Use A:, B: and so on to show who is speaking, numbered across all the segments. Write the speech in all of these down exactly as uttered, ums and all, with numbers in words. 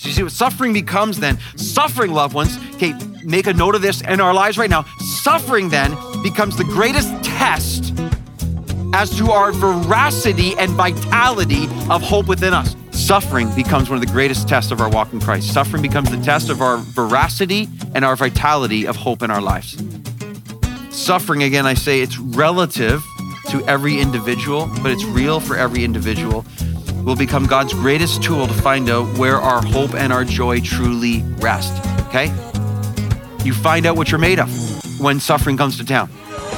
A: So you see what suffering becomes then? Suffering, loved ones, okay, make a note of this in our lives right now. Suffering then becomes the greatest test as to our veracity and vitality of hope within us. Suffering becomes one of the greatest tests of our walk in Christ. Suffering becomes the test of our veracity and our vitality of hope in our lives. Suffering, again, I say it's relative to every individual, but it's real for every individual, will become God's greatest tool to find out where our hope and our joy truly rest, okay? You find out what you're made of when suffering comes to town.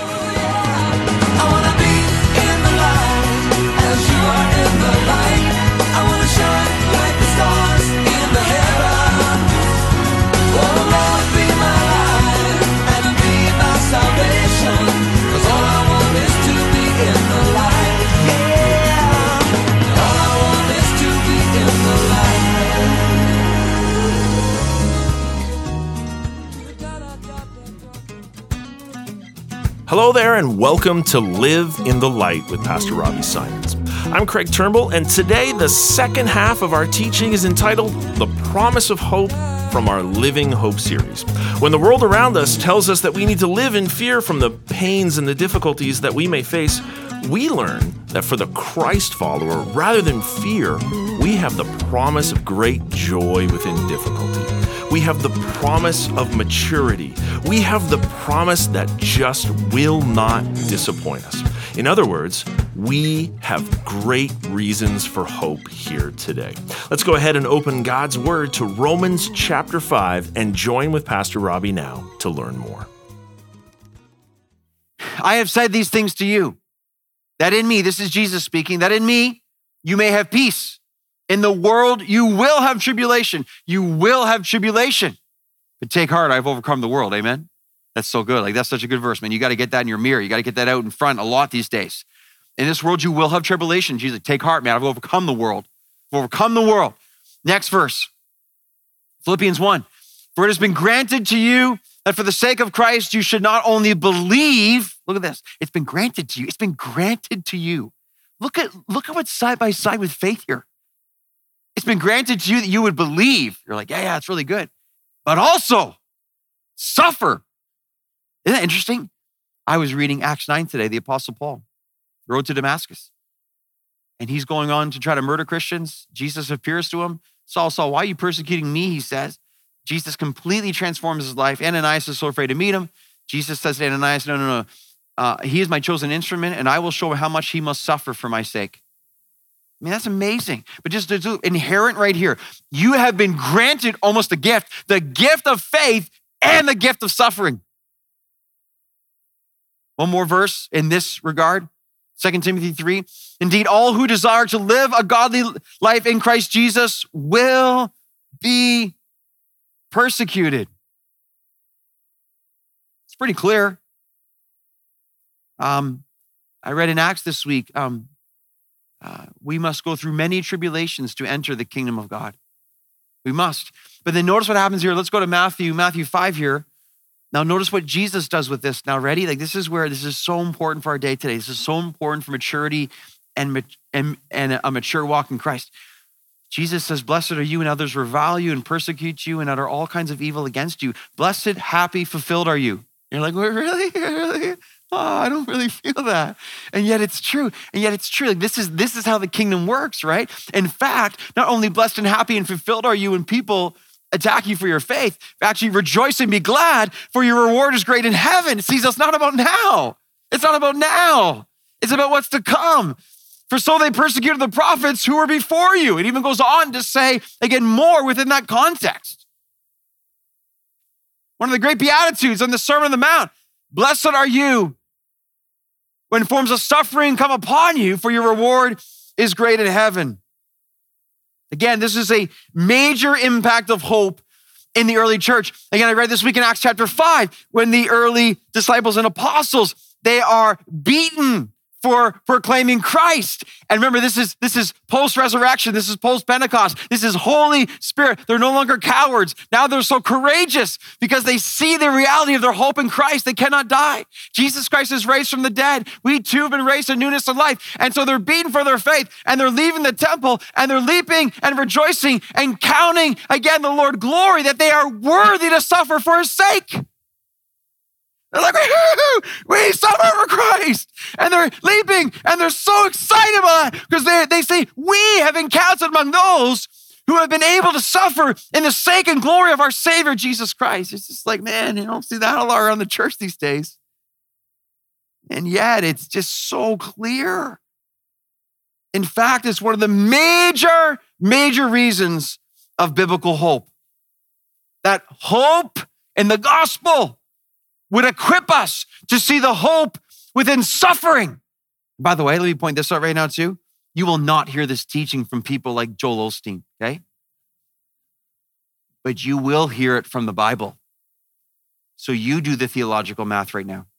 B: I wanna be in the light as you are in the light. I wanna shine like the stars in the heaven. Oh Lord, be my light and be my salvation. 'Cause all I want is to be in the light. Yeah. All I want is to be in the light.
C: Hello there, and welcome to Live in the Light with Pastor Robbie Simons. I'm Craig Turnbull, and today the second half of our teaching is entitled The Promise of Hope from our Living Hope series. When the world around us tells us that we need to live in fear from the pains and the difficulties that we may face, we learn that for the Christ follower, rather than fear, we have the promise of great joy within difficulty. We have the promise of maturity. We have the promise that just will not disappoint us. In other words, we have great reasons for hope here today. Let's go ahead and open God's Word to Romans chapter five and join with Pastor Robbie now to learn more.
A: I have said these things to you, that in me, this is Jesus speaking, that in me you may have peace. In the world, you will have tribulation. You will have tribulation. But take heart, I've overcome the world. Amen? That's so good. Like, that's such a good verse, man. You got to get that in your mirror. You got to get that out in front a lot these days. In this world, you will have tribulation. Jesus, take heart, man. I've overcome the world. I've overcome the world. Next verse. Philippians one. For it has been granted to you that for the sake of Christ, you should not only believe, look at this. It's been granted to you. It's been granted to you. Look at, look at what's side by side with faith here. It's been granted to you that you would believe. You're like, yeah, yeah, it's really good. But also suffer. Isn't that interesting? I was reading Acts nine today, the Apostle Paul, road to Damascus. And he's going on to try to murder Christians. Jesus appears to him. Saul, Saul, why are you persecuting me? He says. Jesus completely transforms his life. Ananias is so afraid to meet him. Jesus says to Ananias, no, no, no. Uh, he is my chosen instrument, and I will show him how much he must suffer for my sake. I mean, that's amazing. But just to inherent right here, you have been granted almost a gift, the gift of faith and the gift of suffering. One more verse in this regard, Second Timothy three. Indeed, all who desire to live a godly life in Christ Jesus will be persecuted. It's pretty clear. Um, I read in Acts this week, um, Uh, we must go through many tribulations to enter the kingdom of God. We must. But then notice what happens here. Let's go to Matthew, Matthew five here. Now notice what Jesus does with this. Now ready? Like this is where this is so important for our day today. This is so important for maturity and, and, and a mature walk in Christ. Jesus says, blessed are you when others revile you and persecute you and utter all kinds of evil against you. Blessed, happy, fulfilled are you. You're like, well, really? Really? Oh, I don't really feel that. And yet it's true. And yet it's true. Like this is this is how the kingdom works, right? In fact, not only blessed and happy and fulfilled are you when people attack you for your faith, but actually rejoice and be glad, for your reward is great in heaven. See, it's not about now. It's not about now. It's about what's to come. For so they persecuted the prophets who were before you. It even goes on to say, again, more within that context. One of the great Beatitudes on the Sermon on the Mount. Blessed are you when forms of suffering come upon you, for your reward is great in heaven. Again, this is a major impact of hope in the early church. Again, I read this week in Acts chapter five, when the early disciples and apostles, they are beaten for proclaiming Christ. And remember, this is this is post-resurrection. This is post-Pentecost. This is Holy Spirit. They're no longer cowards. Now they're so courageous because they see the reality of their hope in Christ. They cannot die. Jesus Christ is raised from the dead. We too have been raised in newness of life. And so they're beaten for their faith, and they're leaving the temple, and they're leaping and rejoicing and counting again the Lord glory that they are worthy to suffer for his sake. They're like, we suffer for Christ. And they're leaping and they're so excited about it because they, they say, we have been counted among those who have been able to suffer in the sake and glory of our Savior, Jesus Christ. It's just like, man, you don't see that a lot around the church these days. And yet it's just so clear. In fact, it's one of the major, major reasons of biblical hope. That hope in the gospel would equip us to see the hope within suffering. By the way, let me point this out right now too. You will not hear this teaching from people like Joel Osteen, okay? But you will hear it from the Bible. So you do the theological math right now.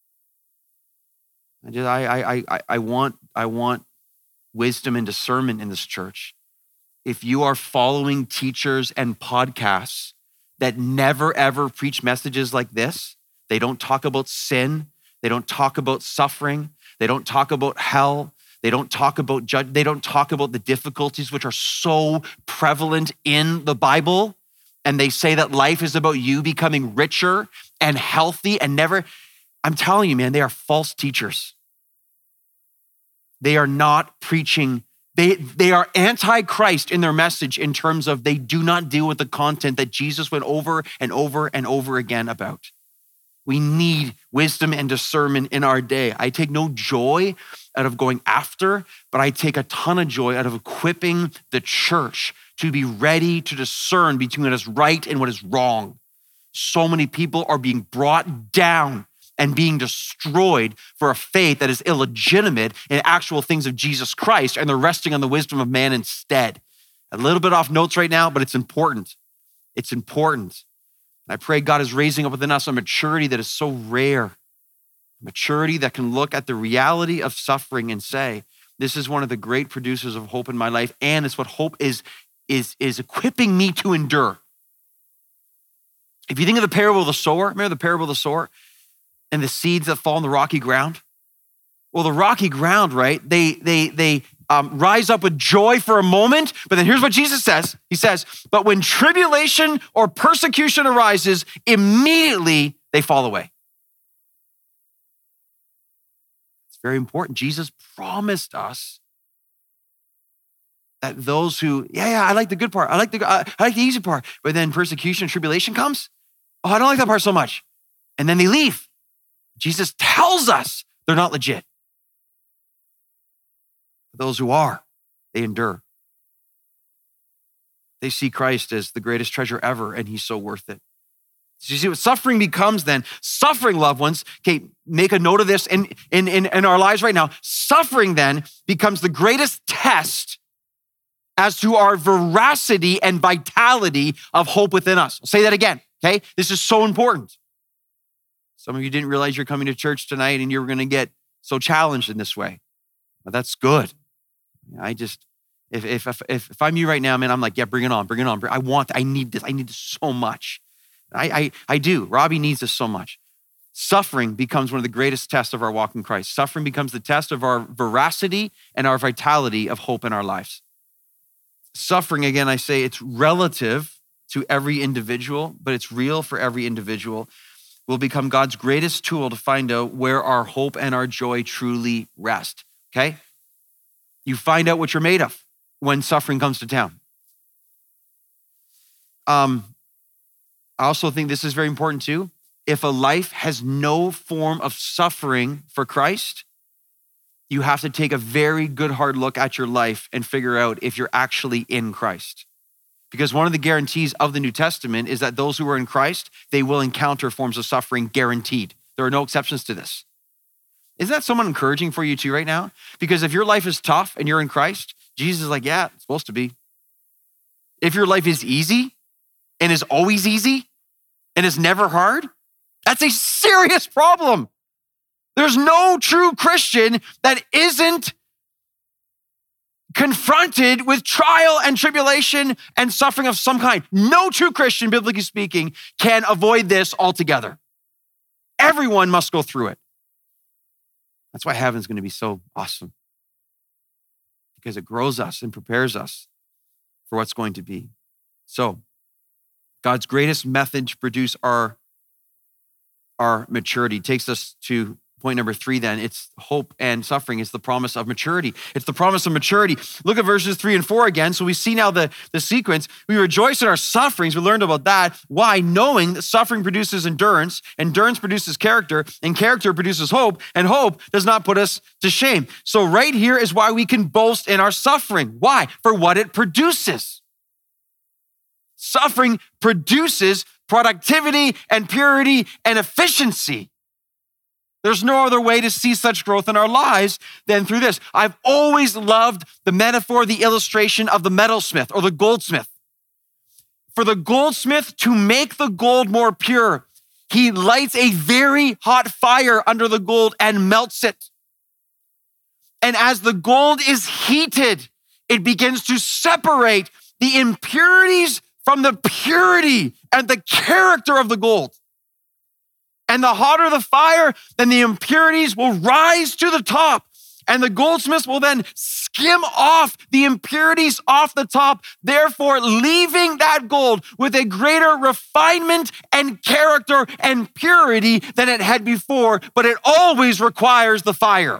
A: I just, I, I, I, I want, I want wisdom and discernment in this church. If you are following teachers and podcasts that never ever preach messages like this, they don't talk about sin. They don't talk about suffering. They don't talk about hell. They don't talk about judge. They don't talk about the difficulties which are so prevalent in the Bible. And they say that life is about you becoming richer and healthy and never. I'm telling you, man, they are false teachers. They are not preaching. They, they are anti-Christ in their message in terms of they do not deal with the content that Jesus went over and over and over again about. We need wisdom and discernment in our day. I take no joy out of going after, but I take a ton of joy out of equipping the church to be ready to discern between what is right and what is wrong. So many people are being brought down and being destroyed for a faith that is illegitimate in actual things of Jesus Christ, and they're resting on the wisdom of man instead. A little bit off notes right now, but it's important. It's important. I pray God is raising up within us a maturity that is so rare, maturity that can look at the reality of suffering and say, this is one of the great producers of hope in my life, and it's what hope is, is, is equipping me to endure. If you think of the parable of the sower, remember the parable of the sower and the seeds that fall on the rocky ground? Well, the rocky ground, right? They, they, they um, rise up with joy for a moment, but then here's what Jesus says. He says, but when tribulation or persecution arises, immediately they fall away. It's very important. Jesus promised us that those who, yeah, yeah, I like the good part. I like the, I like the easy part. But then persecution and tribulation comes. Oh, I don't like that part so much. And then they leave. Jesus tells us they're not legit. Those who are, they endure. They see Christ as the greatest treasure ever, and he's so worth it. So you see what suffering becomes then? Suffering, loved ones, okay, make a note of this in, in, in, in our lives right now. Suffering then becomes the greatest test as to our veracity and vitality of hope within us. I'll say that again, okay? This is so important. Some of you didn't realize you're coming to church tonight and you were gonna get so challenged in this way. But that's good. I just, if, if, if, if I'm you right now, man, I'm like, yeah, bring it on, bring it on. I want, I need this, I need this so much. I, I, I do, Robbie needs this so much. Suffering becomes one of the greatest tests of our walk in Christ. Suffering becomes the test of our veracity and our vitality of hope in our lives. Suffering, again, I say it's relative to every individual, but it's real for every individual, will become God's greatest tool to find out where our hope and our joy truly rest, okay? You find out what you're made of when suffering comes to town. Um, I also think this is very important too. If a life has no form of suffering for Christ, you have to take a very good hard look at your life and figure out if you're actually in Christ. Because one of the guarantees of the New Testament is that those who are in Christ, they will encounter forms of suffering guaranteed. There are no exceptions to this. Isn't that somewhat encouraging for you too right now? Because if your life is tough and you're in Christ, Jesus is like, yeah, it's supposed to be. If your life is easy and is always easy and is never hard, that's a serious problem. There's no true Christian that isn't confronted with trial and tribulation and suffering of some kind. No true Christian, biblically speaking, can avoid this altogether. Everyone must go through it. That's why heaven's going to be so awesome, because it grows us and prepares us for what's going to be. So, God's greatest method to produce our, our maturity takes us to point number three then. It's hope and suffering. It's the promise of maturity. It's the promise of maturity. Look at verses three and four again. So we see now the, the sequence. We rejoice in our sufferings. We learned about that. Why? Knowing that suffering produces endurance, endurance produces character, and character produces hope, and hope does not put us to shame. So right here is why we can boast in our suffering. Why? For what it produces. Suffering produces productivity and purity and efficiency. There's no other way to see such growth in our lives than through this. I've always loved the metaphor, the illustration of the metalsmith or the goldsmith. For the goldsmith to make the gold more pure, he lights a very hot fire under the gold and melts it. And as the gold is heated, it begins to separate the impurities from the purity and the character of the gold. And the hotter the fire, then the impurities will rise to the top. And the goldsmith will then skim off the impurities off the top, therefore leaving that gold with a greater refinement and character and purity than it had before, but it always requires the fire.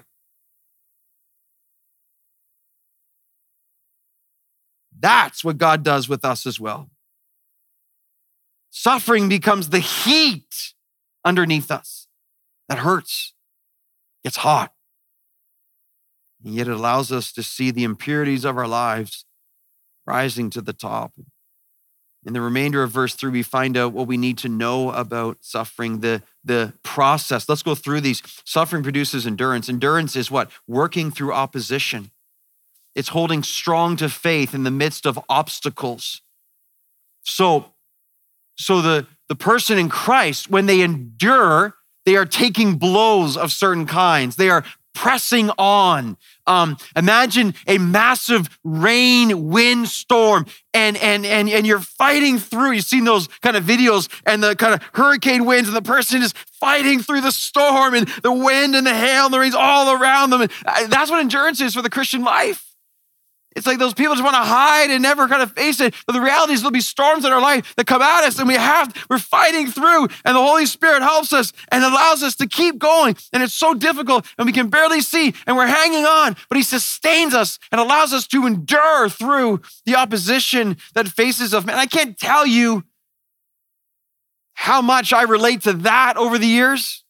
A: That's what God does with us as well. Suffering becomes the heat underneath us that hurts, gets hot. And yet it allows us to see the impurities of our lives rising to the top. In the remainder of verse three, we find out what we need to know about suffering, the, the process. Let's go through these. Suffering produces endurance. Endurance is what? Working through opposition. It's holding strong to faith in the midst of obstacles. So, so the The person in Christ, when they endure, they are taking blows of certain kinds. They are pressing on. Um, imagine a massive rain, wind storm, and, and, and, and you're fighting through. You've seen those kind of videos and the kind of hurricane winds, and the person is fighting through the storm and the wind and the hail and the rains all around them. And that's what endurance is for the Christian life. It's like those people just want to hide and never kind of face it. But the reality is there'll be storms in our life that come at us, and we have, we're fighting through, and the Holy Spirit helps us and allows us to keep going. And it's so difficult, and we can barely see, and we're hanging on, but he sustains us and allows us to endure through the opposition that faces us. Man, I can't tell you how much I relate to that over the years.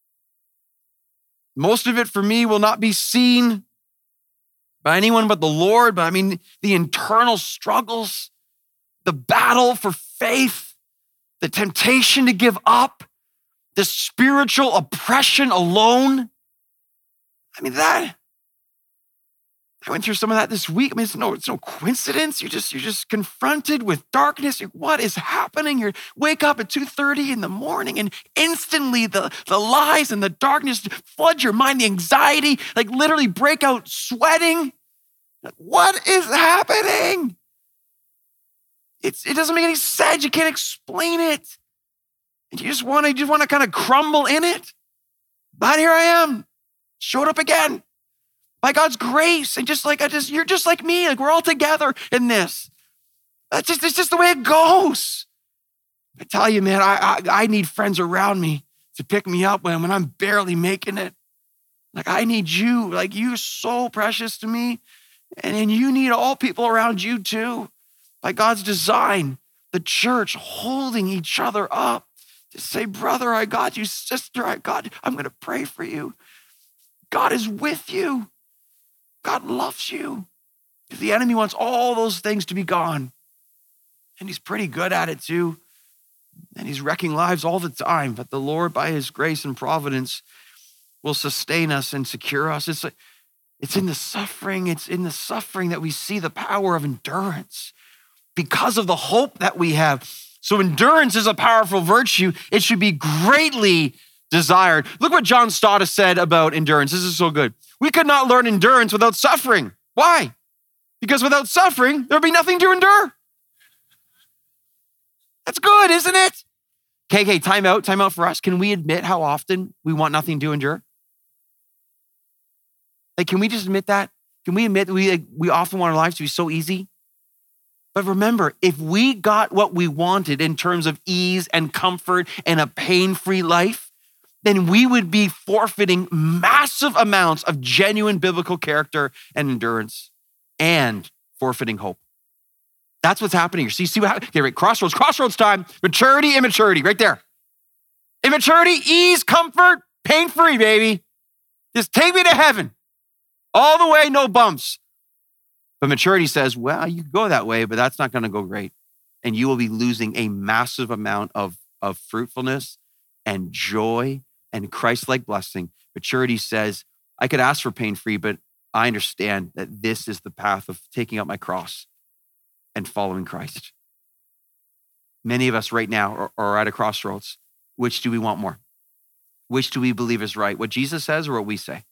A: Most of it for me will not be seen by anyone but the Lord, but I mean, the internal struggles, the battle for faith, the temptation to give up, the spiritual oppression alone. I mean, that, I went through some of that this week. I mean, it's no, it's no coincidence. You're just, you're just confronted with darkness. You're, what is happening? You wake up at two thirty in the morning, and instantly the, the lies and the darkness flood your mind, the anxiety, like literally break out sweating. What is happening? It's, it doesn't make any sense. You can't explain it. And you just want to, you just want to kind of crumble in it. But here I am, showed up again by God's grace. And just like, I just, you're just like me. Like we're all together in this. That's just, it's just the way it goes. I tell you, man, I, I, I need friends around me to pick me up when, when I'm barely making it. Like I need you. Like you're so precious to me. And then you need all people around you too. By God's design, the church holding each other up to say, brother, I got you. Sister, I got you. I'm going to pray for you. God is with you. God loves you. Because the enemy wants all those things to be gone. And he's pretty good at it too. And he's wrecking lives all the time. But the Lord, by his grace and providence, will sustain us and secure us. It's like, It's in the suffering, it's in the suffering that we see the power of endurance because of the hope that we have. So endurance is a powerful virtue. It should be greatly desired. Look what John Stott has said about endurance. This is so good. We could not learn endurance without suffering. Why? Because without suffering, there'd be nothing to endure. That's good, isn't it? Okay, okay, time out, time out for us. Can we admit how often we want nothing to endure? Like, can we just admit that? Can we admit that we, like, we often want our lives to be so easy? But remember, if we got what we wanted in terms of ease and comfort and a pain-free life, then we would be forfeiting massive amounts of genuine biblical character and endurance and forfeiting hope. That's what's happening here. See, see what happened? Okay, right, crossroads, crossroads time, maturity, immaturity, right there. Immaturity, ease, comfort, pain-free, baby. Just take me to heaven. All the way, no bumps. But maturity says, well, you can go that way, but that's not going to go great. And you will be losing a massive amount of, of fruitfulness and joy and Christ-like blessing. Maturity says, I could ask for pain-free, but I understand that this is the path of taking up my cross and following Christ. Many of us right now are, are at a crossroads. Which do we want more? Which do we believe is right? What Jesus says or what we say?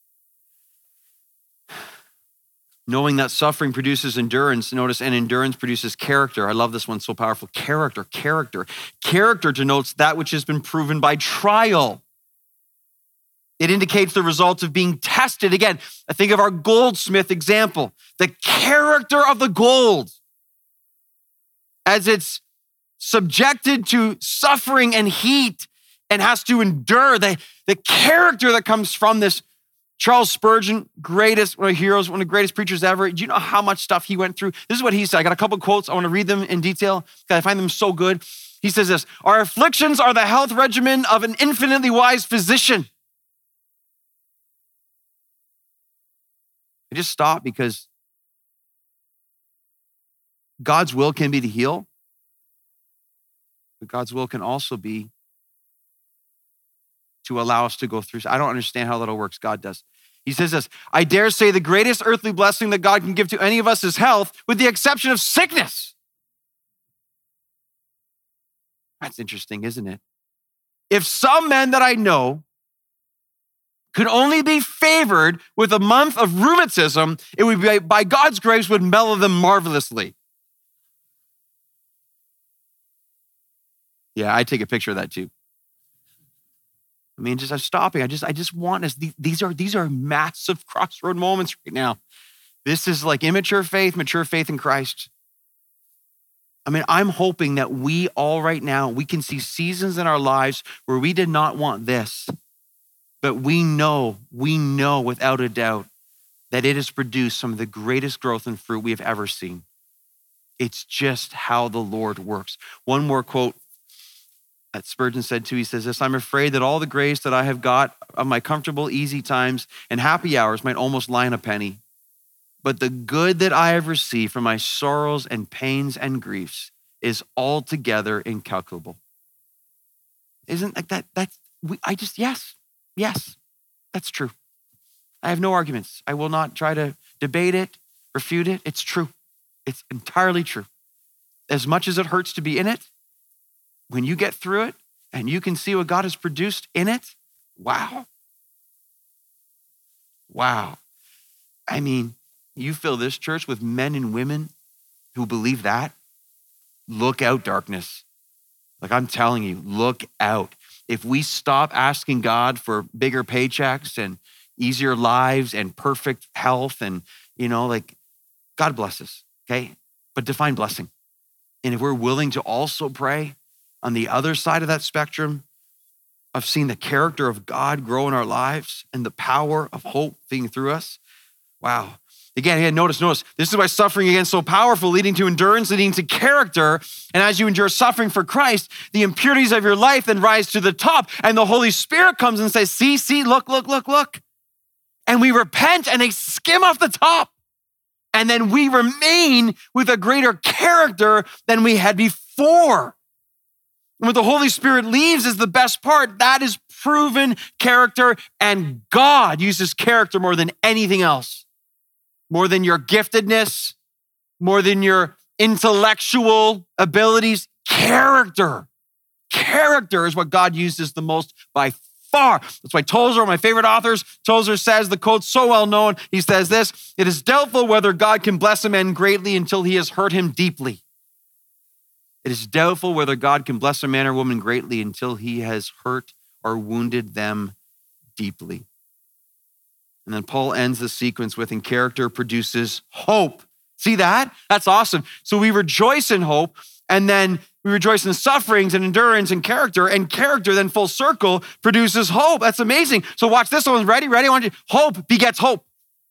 A: Knowing that suffering produces endurance, notice, and endurance produces character. I love this one, so powerful. Character, character. Character denotes that which has been proven by trial. It indicates the results of being tested. Again, I think of our goldsmith example. The character of the gold, as it's subjected to suffering and heat and has to endure, the, the character that comes from this. Charles Spurgeon, greatest, one of the heroes, one of the greatest preachers ever. Do you know how much stuff he went through? This is what he said. I got a couple quotes. I want to read them in detail because I find them so good. He says this, our afflictions are the health regimen of an infinitely wise physician. I just stop because God's will can be to heal, but God's will can also be to allow us to go through. I don't understand how that all works. God does. He says this, I dare say the greatest earthly blessing that God can give to any of us is health, with the exception of sickness. That's interesting, isn't it? If some men that I know could only be favored with a month of rheumatism, it would be by God's grace would mellow them marvelously. Yeah, I take a picture of that too. I mean, just I'm stopping. I just, I just want us. These are, these are massive crossroad moments right now. This is like immature faith, mature faith in Christ. I mean, I'm hoping that we all right now, we can see seasons in our lives where we did not want this, but we know, we know without a doubt that it has produced some of the greatest growth and fruit we have ever seen. It's just how the Lord works. One more quote that Spurgeon said too, he says this, I'm afraid that all the grace that I have got of my comfortable, easy times and happy hours might almost lie in a penny. But the good that I have received from my sorrows and pains and griefs is altogether incalculable. Isn't like that, that's, we, I just, yes, yes, that's true. I have no arguments. I will not try to debate it, refute it. It's true. It's entirely true. As much as it hurts to be in it, when you get through it and you can see what God has produced in it, wow. Wow. I mean, you fill this church with men and women who believe that. Look out, darkness. Like I'm telling you, look out. If we stop asking God for bigger paychecks and easier lives and perfect health and, you know, like God bless us, okay? But define blessing. And if we're willing to also pray on the other side of that spectrum of seeing the character of God grow in our lives and the power of hope being through us. Wow. Again, again, notice, notice, this is why suffering again is so powerful, leading to endurance, leading to character. And as you endure suffering for Christ, the impurities of your life then rise to the top and the Holy Spirit comes and says, see, see, look, look, look, look. And we repent and they skim off the top. And then we remain with a greater character than we had before. And what the Holy Spirit leaves is the best part. That is proven character, and God uses character more than anything else. More than your giftedness, more than your intellectual abilities. Character. Character is what God uses the most by far. That's why Tozer, my favorite authors, Tozer says, the quote's so well known. He says this, it is doubtful whether God can bless a man greatly until he has hurt him deeply. It is doubtful whether God can bless a man or woman greatly until he has hurt or wounded them deeply. And then Paul ends the sequence with, and character produces hope. See that? That's awesome. So we rejoice in hope, and then we rejoice in sufferings and endurance and character, and character then full circle produces hope. That's amazing. So watch this one. Ready? Ready? I want you. Hope begets hope.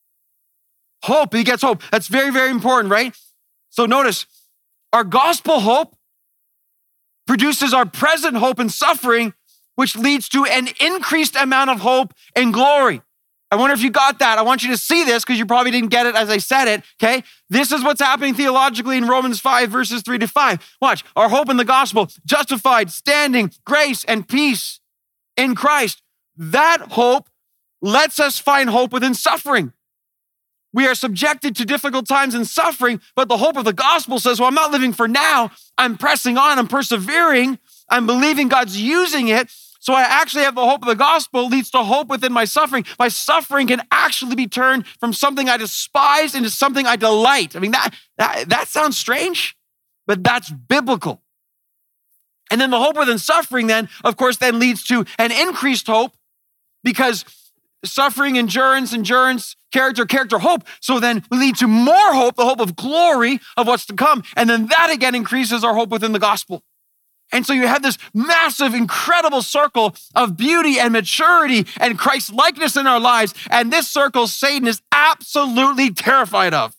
A: Hope begets hope. That's very, very important, right? So notice, our gospel hope produces our present hope in suffering, which leads to an increased amount of hope and glory. I wonder if you got that. I want you to see this because you probably didn't get it as I said it, okay? This is what's happening theologically in Romans five, verses three to five. Watch, our hope in the gospel, justified, standing, grace, and peace in Christ. That hope lets us find hope within suffering. We are subjected to difficult times and suffering, but the hope of the gospel says, well, I'm not living for now. I'm pressing on, I'm persevering, I'm believing God's using it. So I actually have the hope of the gospel leads to hope within my suffering. My suffering can actually be turned from something I despise into something I delight. I mean, that, that, that sounds strange, but that's biblical. And then the hope within suffering then, of course, then leads to an increased hope because suffering, endurance, endurance, character, character, hope. So then we lead to more hope, the hope of glory of what's to come. And then that again increases our hope within the gospel. And so you have this massive, incredible circle of beauty and maturity and Christ's likeness in our lives. And this circle, Satan is absolutely terrified of.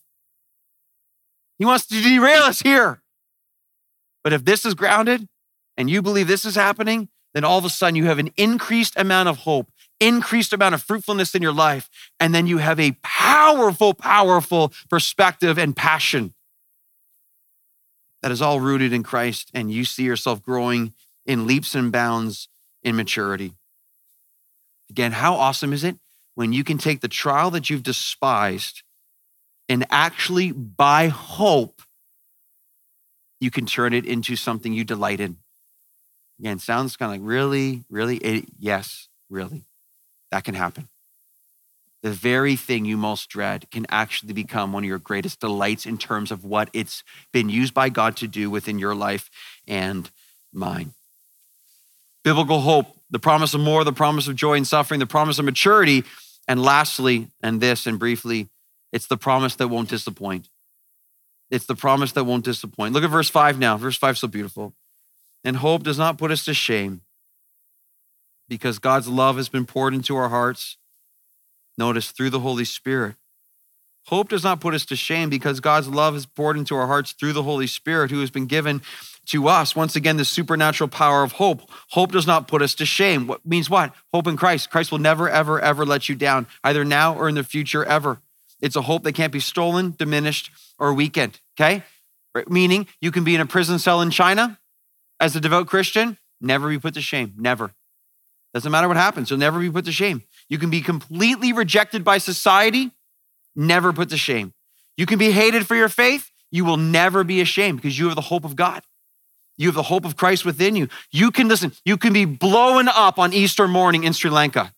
A: He wants to derail us here. But if this is grounded and you believe this is happening, then all of a sudden you have an increased amount of hope, increased amount of fruitfulness in your life. And then you have a powerful, powerful perspective and passion that is all rooted in Christ, and you see yourself growing in leaps and bounds in maturity. Again, how awesome is it when you can take the trial that you've despised and actually, by hope, you can turn it into something you delight in. Again, sounds kind of like, really, really? It, yes, really. That can happen. The very thing you most dread can actually become one of your greatest delights in terms of what it's been used by God to do within your life and mine. Biblical hope, the promise of more, the promise of joy and suffering, the promise of maturity. And lastly, and this and briefly, it's the promise that won't disappoint. It's the promise that won't disappoint. Look at verse five now. Verse five is so beautiful. And hope does not put us to shame because God's love has been poured into our hearts. Notice, through the Holy Spirit. Hope does not put us to shame because God's love is poured into our hearts through the Holy Spirit who has been given to us. Once again, the supernatural power of hope. Hope does not put us to shame. What means what? Hope in Christ. Christ will never, ever, ever let you down, either now or in the future, ever. It's a hope that can't be stolen, diminished, or weakened, okay? Meaning you can be in a prison cell in China as a devout Christian, never be put to shame, never. Doesn't matter what happens, you'll never be put to shame. You can be completely rejected by society, never put to shame. You can be hated for your faith, you will never be ashamed because you have the hope of God. You have the hope of Christ within you. You can, listen, you can be blown up on Easter morning in Sri Lanka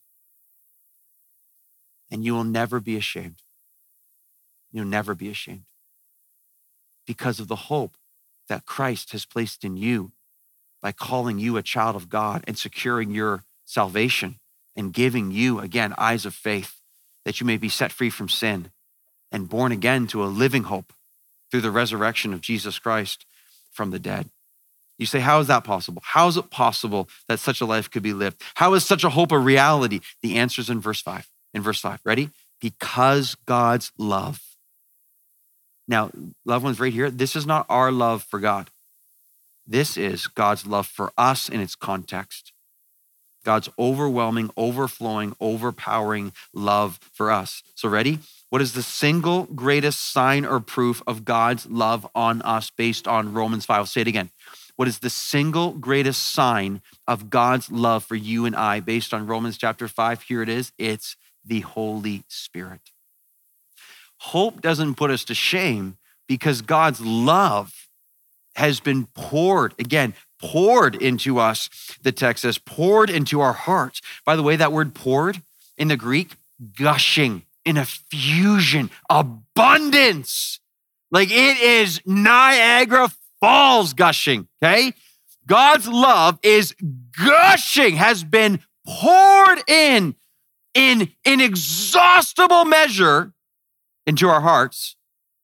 A: and you will never be ashamed. You'll never be ashamed because of the hope that Christ has placed in you by calling you a child of God and securing your salvation and giving you, again, eyes of faith that you may be set free from sin and born again to a living hope through the resurrection of Jesus Christ from the dead. You say, how is that possible? How is it possible that such a life could be lived? How is such a hope a reality? The answer is in verse five. In verse five, ready? Because God's love. Now, loved ones right here, this is not our love for God. This is God's love for us in its context. God's overwhelming, overflowing, overpowering love for us. So ready? What is the single greatest sign or proof of God's love on us based on Romans five? I'll say it again. What is the single greatest sign of God's love for you and I based on Romans chapter five? Here it is. It's the Holy Spirit. Hope doesn't put us to shame because God's love has been poured, again, poured into us, the text says, poured into our hearts. By the way, that word poured in the Greek, gushing, in effusion, abundance. Like it is Niagara Falls gushing, okay? God's love is gushing, has been poured in, in inexhaustible measure into our hearts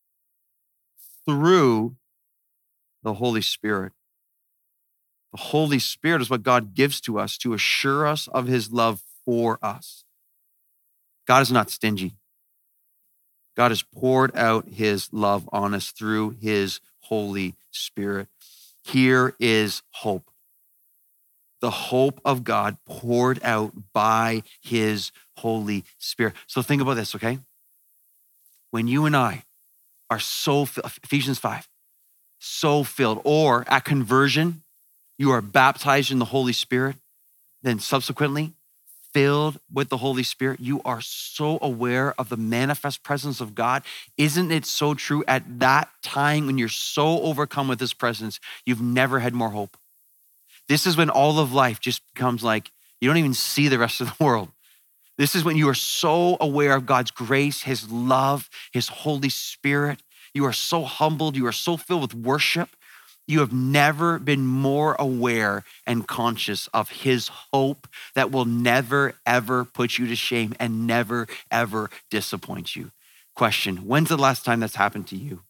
A: through the Holy Spirit. The Holy Spirit is what God gives to us to assure us of his love for us. God is not stingy. God has poured out his love on us through his Holy Spirit. Here is hope. The hope of God poured out by his Holy Spirit. So think about this, okay? When you and I are so, Ephesians five, so filled, or at conversion, you are baptized in the Holy Spirit, then subsequently filled with the Holy Spirit, you are so aware of the manifest presence of God. Isn't it so true at that time when you're so overcome with his presence, you've never had more hope? This is when all of life just becomes like, you don't even see the rest of the world. This is when you are so aware of God's grace, his love, his Holy Spirit. You are so humbled. You are so filled with worship. You have never been more aware and conscious of his hope that will never, ever put you to shame and never, ever disappoint you. Question, when's the last time that's happened to you?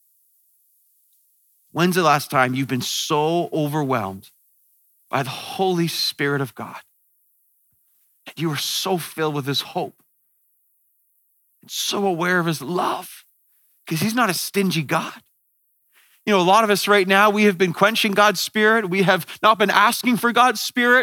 A: When's the last time you've been so overwhelmed by the Holy Spirit of God and you are so filled with his hope and so aware of his love? Because he's not a stingy God. You know, a lot of us right now, we have been quenching God's Spirit. We have not been asking for God's Spirit.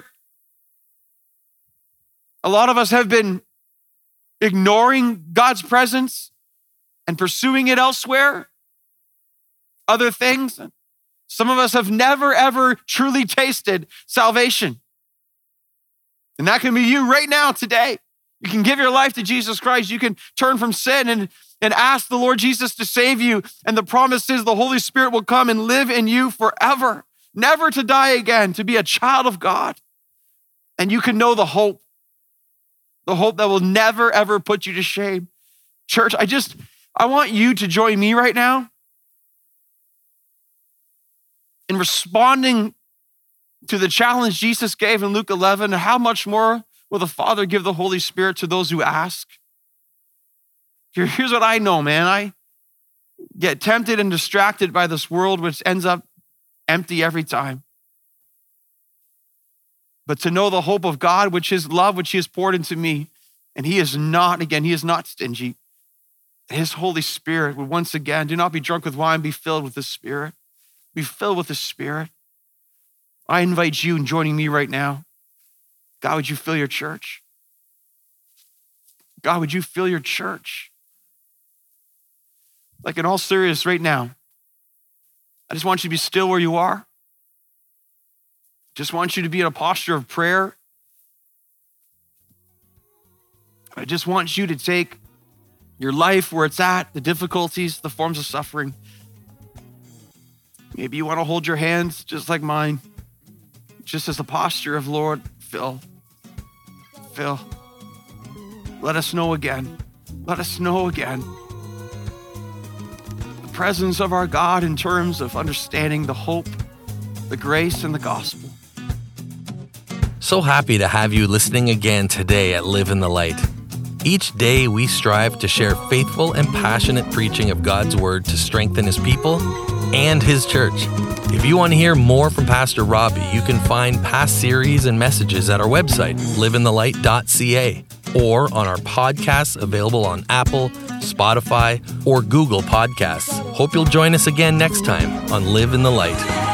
A: A lot of us have been ignoring God's presence and pursuing it elsewhere, other things. Some of us have never, ever truly tasted salvation. And that can be you right now, today. You can give your life to Jesus Christ. You can turn from sin and and ask the Lord Jesus to save you. And the promise is the Holy Spirit will come and live in you forever, never to die again, to be a child of God. And you can know the hope, the hope that will never, ever put you to shame. Church, I just, I want you to join me right now in responding to the challenge Jesus gave in Luke eleven. How much more will the Father give the Holy Spirit to those who ask? Here's what I know, man. I get tempted and distracted by this world, which ends up empty every time. But to know the hope of God, which is love, which he has poured into me, and he is not, again, he is not stingy. His Holy Spirit would once again, do not be drunk with wine, be filled with the Spirit. Be filled with the Spirit. I invite you in joining me right now. God, would you fill your church? God, would you fill your church? Like in all seriousness right now, I just want you to be still where you are. Just want you to be in a posture of prayer. I just want you to take your life where it's at, the difficulties, the forms of suffering. Maybe you want to hold your hands just like mine, just as a posture of, Lord, fill, fill. Let us know again. Let us know again. The presence of our God in terms of understanding the hope, the grace, and the gospel.
D: So happy to have you listening again today at Live in the Light. Each day we strive to share faithful and passionate preaching of God's word to strengthen his people and his church. If you want to hear more from Pastor Robbie, you can find past series and messages at our website, live in the light dot c a, or on our podcasts available on Apple, Spotify, or Google Podcasts. Hope you'll join us again next time on Live in the Light.